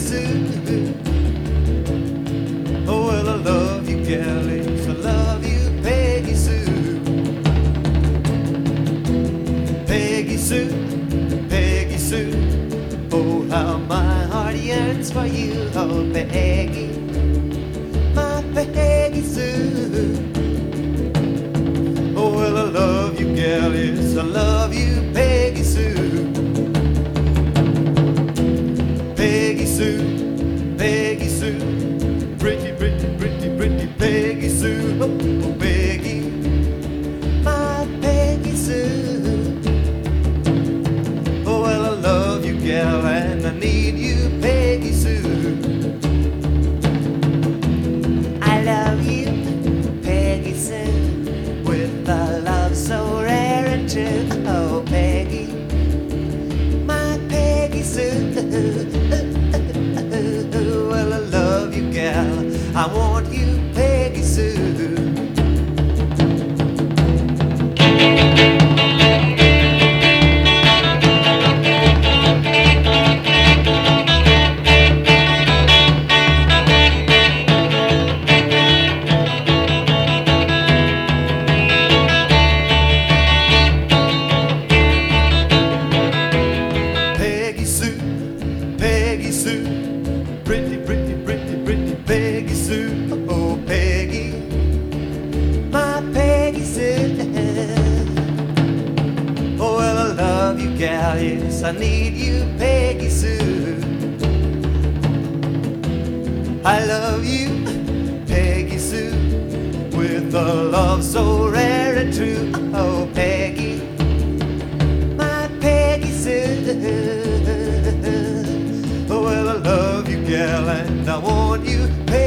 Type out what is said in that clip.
Sue. Oh, well, I love you, gal, yes, I love you, Peggy Sue. Peggy Sue, Peggy Sue. Oh, how my heart yearns for you, oh, Peggy, my Peggy Sue. Oh, well, I love you, gal, yes, I love you, Peggy Sue. Peggy Sue, Peggy Sue, pretty, pretty, pretty, pretty Peggy Sue. Oh, oh, Peggy, my Peggy Sue. Oh, well, I love you, gal, and I need you, Peggy Sue. I love you, Peggy Sue, with a love so rare and true. Oh, Peggy, my Peggy Sue. Well, I love you, gal, I want you, Peggy Sue. Peggy Sue, Peggy Sue, pretty, pretty, pretty, pretty Peggy Sue. Oh, Peggy, my Peggy Sue. Oh, well, I love you, gal, yes, I need you, Peggy Sue. I love you, Peggy Sue, with a love so rare and true. Oh, Peggy, my Peggy Sue. Oh, well, I love you, gal, and I want you, Peggy.